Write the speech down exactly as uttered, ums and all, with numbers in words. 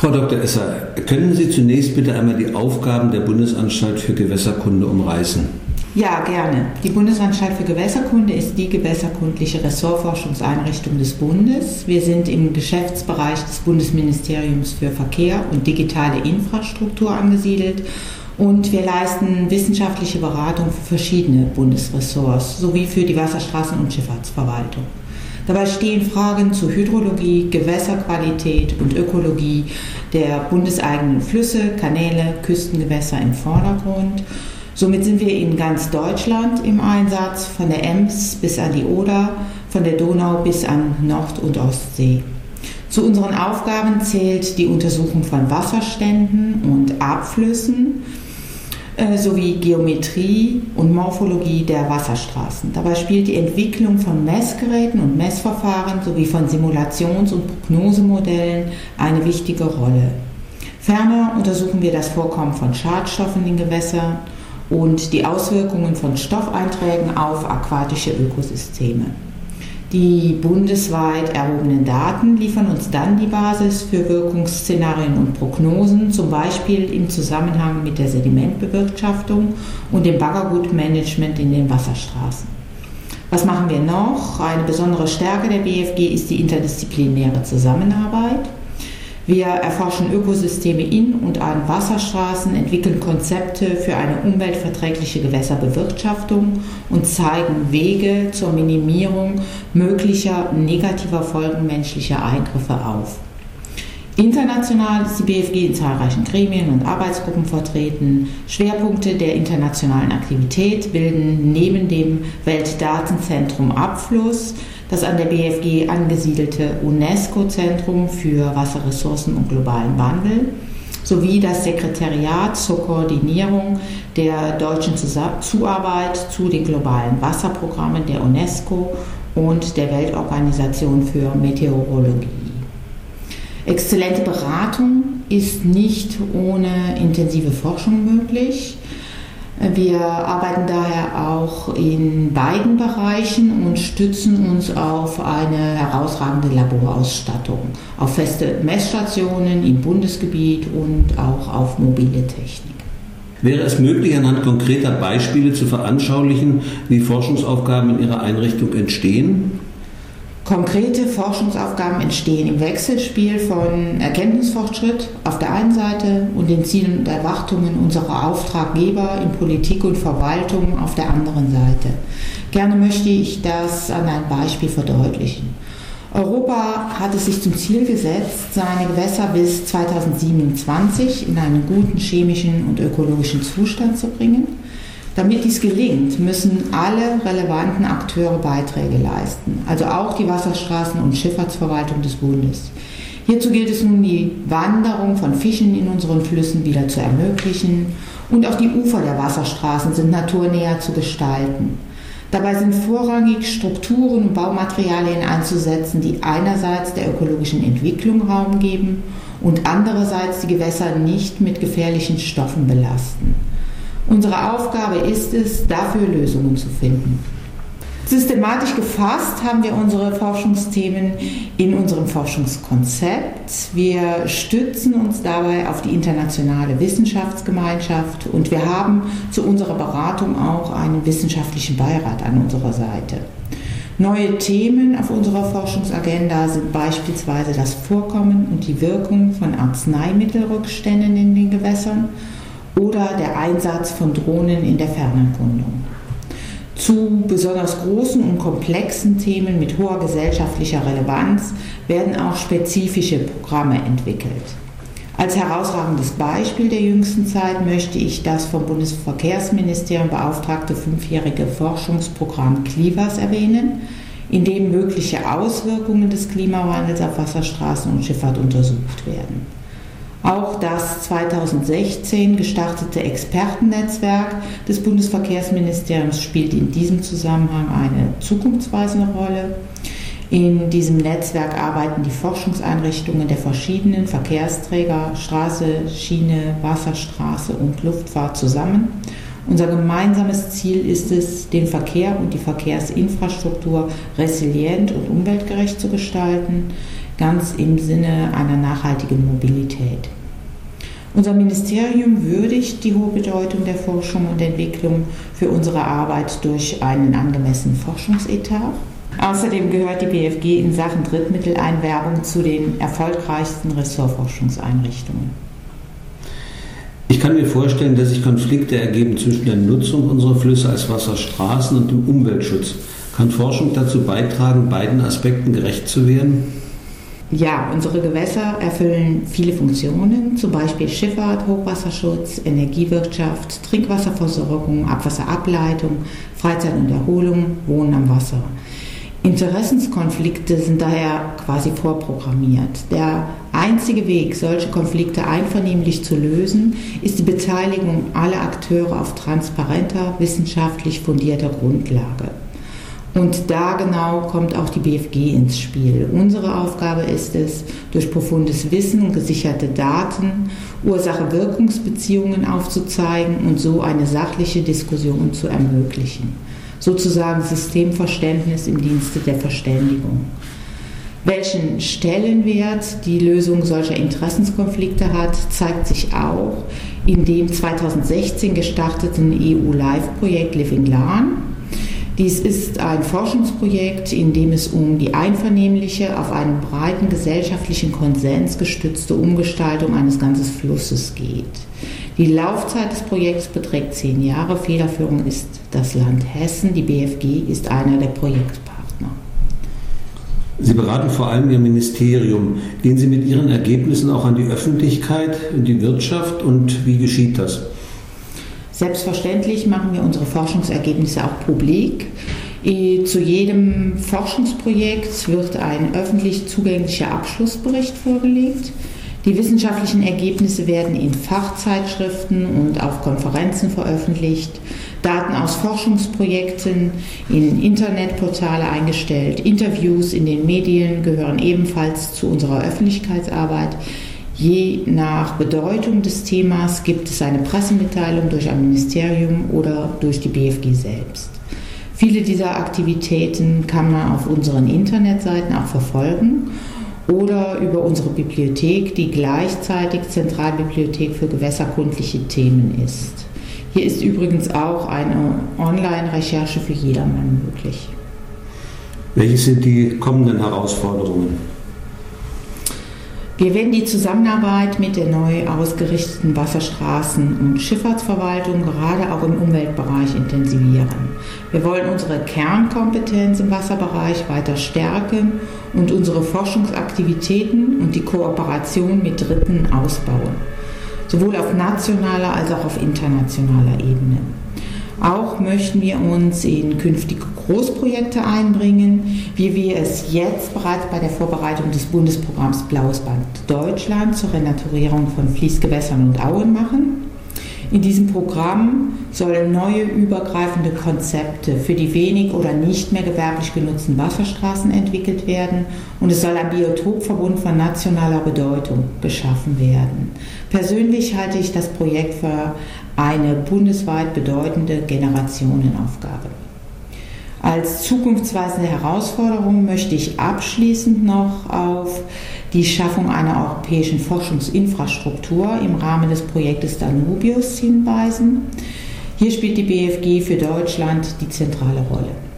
Frau Doktor Esser, können Sie zunächst bitte einmal die Aufgaben der Bundesanstalt für Gewässerkunde umreißen? Ja, gerne. Die Bundesanstalt für Gewässerkunde ist die gewässerkundliche Ressortforschungseinrichtung des Bundes. Wir sind im Geschäftsbereich des Bundesministeriums für Verkehr und digitale Infrastruktur angesiedelt und wir leisten wissenschaftliche Beratung für verschiedene Bundesressorts sowie für die Wasserstraßen- und Schifffahrtsverwaltung. Dabei stehen Fragen zu Hydrologie, Gewässerqualität und Ökologie der bundeseigenen Flüsse, Kanäle, Küstengewässer im Vordergrund. Somit sind wir in ganz Deutschland im Einsatz, von der Ems bis an die Oder, von der Donau bis an Nord- und Ostsee. Zu unseren Aufgaben zählt die Untersuchung von Wasserständen und Abflüssen äh, sowie Geometrie und Morphologie der Wasserstraßen. Dabei spielt die Entwicklung von Messgeräten und Messverfahren sowie von Simulations- und Prognosemodellen eine wichtige Rolle. Ferner untersuchen wir das Vorkommen von Schadstoffen in Gewässern und die Auswirkungen von Stoffeinträgen auf aquatische Ökosysteme. Die bundesweit erhobenen Daten liefern uns dann die Basis für Wirkungsszenarien und Prognosen, zum Beispiel im Zusammenhang mit der Sedimentbewirtschaftung und dem Baggergutmanagement in den Wasserstraßen. Was machen wir noch? Eine besondere Stärke der B F G ist die interdisziplinäre Zusammenarbeit. Wir erforschen Ökosysteme in und an Wasserstraßen, entwickeln Konzepte für eine umweltverträgliche Gewässerbewirtschaftung und zeigen Wege zur Minimierung möglicher negativer Folgen menschlicher Eingriffe auf. International ist die B F G in zahlreichen Gremien und Arbeitsgruppen vertreten. Schwerpunkte der internationalen Aktivität bilden neben dem Weltdatenzentrum Abfluss das an der B F G angesiedelte UNESCO-Zentrum für Wasserressourcen und globalen Wandel sowie das Sekretariat zur Koordinierung der deutschen Zuarbeit zu den globalen Wasserprogrammen der UNESCO und der Weltorganisation für Meteorologie. Exzellente Beratung ist nicht ohne intensive Forschung möglich. Wir arbeiten daher auch in beiden Bereichen und stützen uns auf eine herausragende Laborausstattung, auf feste Messstationen im Bundesgebiet und auch auf mobile Technik. Wäre es möglich, anhand konkreter Beispiele zu veranschaulichen, wie Forschungsaufgaben in Ihrer Einrichtung entstehen? Konkrete Forschungsaufgaben entstehen im Wechselspiel von Erkenntnisfortschritt auf der einen Seite und den Zielen und Erwartungen unserer Auftraggeber in Politik und Verwaltung auf der anderen Seite. Gerne möchte ich das an einem Beispiel verdeutlichen. Europa hat es sich zum Ziel gesetzt, seine Gewässer bis zweitausendsiebenundzwanzig in einen guten chemischen und ökologischen Zustand zu bringen. Damit dies gelingt, müssen alle relevanten Akteure Beiträge leisten, also auch die Wasserstraßen- und Schifffahrtsverwaltung des Bundes. Hierzu gilt es nun, die Wanderung von Fischen in unseren Flüssen wieder zu ermöglichen und auch die Ufer der Wasserstraßen sind naturnäher zu gestalten. Dabei sind vorrangig Strukturen und Baumaterialien einzusetzen, die einerseits der ökologischen Entwicklung Raum geben und andererseits die Gewässer nicht mit gefährlichen Stoffen belasten. Unsere Aufgabe ist es, dafür Lösungen zu finden. Systematisch gefasst haben wir unsere Forschungsthemen in unserem Forschungskonzept. Wir stützen uns dabei auf die internationale Wissenschaftsgemeinschaft und wir haben zu unserer Beratung auch einen wissenschaftlichen Beirat an unserer Seite. Neue Themen auf unserer Forschungsagenda sind beispielsweise das Vorkommen und die Wirkung von Arzneimittelrückständen in den Gewässern oder der Einsatz von Drohnen in der Fernerkundung. Zu besonders großen und komplexen Themen mit hoher gesellschaftlicher Relevanz werden auch spezifische Programme entwickelt. Als herausragendes Beispiel der jüngsten Zeit möchte ich das vom Bundesverkehrsministerium beauftragte fünfjährige Forschungsprogramm CLIWAS erwähnen, in dem mögliche Auswirkungen des Klimawandels auf Wasserstraßen und Schifffahrt untersucht werden. Auch das zweitausendsechzehn gestartete Expertennetzwerk des Bundesverkehrsministeriums spielt in diesem Zusammenhang eine zukunftsweisende Rolle. In diesem Netzwerk arbeiten die Forschungseinrichtungen der verschiedenen Verkehrsträger, Straße, Schiene, Wasserstraße und Luftfahrt zusammen. Unser gemeinsames Ziel ist es, den Verkehr und die Verkehrsinfrastruktur resilient und umweltgerecht zu gestalten. ganz im Sinne einer nachhaltigen Mobilität. Unser Ministerium würdigt die hohe Bedeutung der Forschung und Entwicklung für unsere Arbeit durch einen angemessenen Forschungsetat. Außerdem gehört die B F G in Sachen Drittmitteleinwerbung zu den erfolgreichsten Ressortforschungseinrichtungen. Ich kann mir vorstellen, dass sich Konflikte ergeben zwischen der Nutzung unserer Flüsse als Wasserstraßen und dem Umweltschutz. Kann Forschung dazu beitragen, beiden Aspekten gerecht zu werden? Ja, unsere Gewässer erfüllen viele Funktionen, zum Beispiel Schifffahrt, Hochwasserschutz, Energiewirtschaft, Trinkwasserversorgung, Abwasserableitung, Freizeit und Erholung, Wohnen am Wasser. Interessenskonflikte sind daher quasi vorprogrammiert. Der einzige Weg, solche Konflikte einvernehmlich zu lösen, ist die Beteiligung aller Akteure auf transparenter, wissenschaftlich fundierter Grundlage. Und da genau kommt auch die B F G ins Spiel. Unsere Aufgabe ist es, durch profundes Wissen und gesicherte Daten Ursache-Wirkungsbeziehungen aufzuzeigen und so eine sachliche Diskussion zu ermöglichen. Sozusagen Systemverständnis im Dienste der Verständigung. Welchen Stellenwert die Lösung solcher Interessenskonflikte hat, zeigt sich auch in dem zweitausendsechzehn gestarteten E U-Live-Projekt Living Lan. Dies ist ein Forschungsprojekt, in dem es um die einvernehmliche, auf einen breiten gesellschaftlichen Konsens gestützte Umgestaltung eines ganzen Flusses geht. Die Laufzeit des Projekts beträgt zehn Jahre. Federführung ist das Land Hessen. Die B F G ist einer der Projektpartner. Sie beraten vor allem Ihr Ministerium. Gehen Sie mit Ihren Ergebnissen auch an die Öffentlichkeit, in die Wirtschaft und wie geschieht das? Selbstverständlich machen wir unsere Forschungsergebnisse auch publik. Zu jedem Forschungsprojekt wird ein öffentlich zugänglicher Abschlussbericht vorgelegt. Die wissenschaftlichen Ergebnisse werden in Fachzeitschriften und auf Konferenzen veröffentlicht, Daten aus Forschungsprojekten in Internetportale eingestellt, Interviews in den Medien gehören ebenfalls zu unserer Öffentlichkeitsarbeit. Je nach Bedeutung des Themas gibt es eine Pressemitteilung durch ein Ministerium oder durch die B F G selbst. Viele dieser Aktivitäten kann man auf unseren Internetseiten auch verfolgen oder über unsere Bibliothek, die gleichzeitig Zentralbibliothek für gewässerkundliche Themen ist. Hier ist übrigens auch eine Online-Recherche für jedermann möglich. Welche sind die kommenden Herausforderungen? Wir werden die Zusammenarbeit mit der neu ausgerichteten Wasserstraßen- und Schifffahrtsverwaltung gerade auch im Umweltbereich intensivieren. Wir wollen unsere Kernkompetenz im Wasserbereich weiter stärken und unsere Forschungsaktivitäten und die Kooperation mit Dritten ausbauen, sowohl auf nationaler als auch auf internationaler Ebene. Auch möchten wir uns in künftige Großprojekte einbringen, wie wir es jetzt bereits bei der Vorbereitung des Bundesprogramms Blaues Band Deutschland zur Renaturierung von Fließgewässern und Auen machen. In diesem Programm sollen neue übergreifende Konzepte für die wenig oder nicht mehr gewerblich genutzten Wasserstraßen entwickelt werden und es soll ein Biotopverbund von nationaler Bedeutung geschaffen werden. Persönlich halte ich das Projekt für eine bundesweit bedeutende Generationenaufgabe. Als zukunftsweisende Herausforderung möchte ich abschließend noch auf die Schaffung einer europäischen Forschungsinfrastruktur im Rahmen des Projektes Danubius hinweisen. Hier spielt die B F G für Deutschland die zentrale Rolle.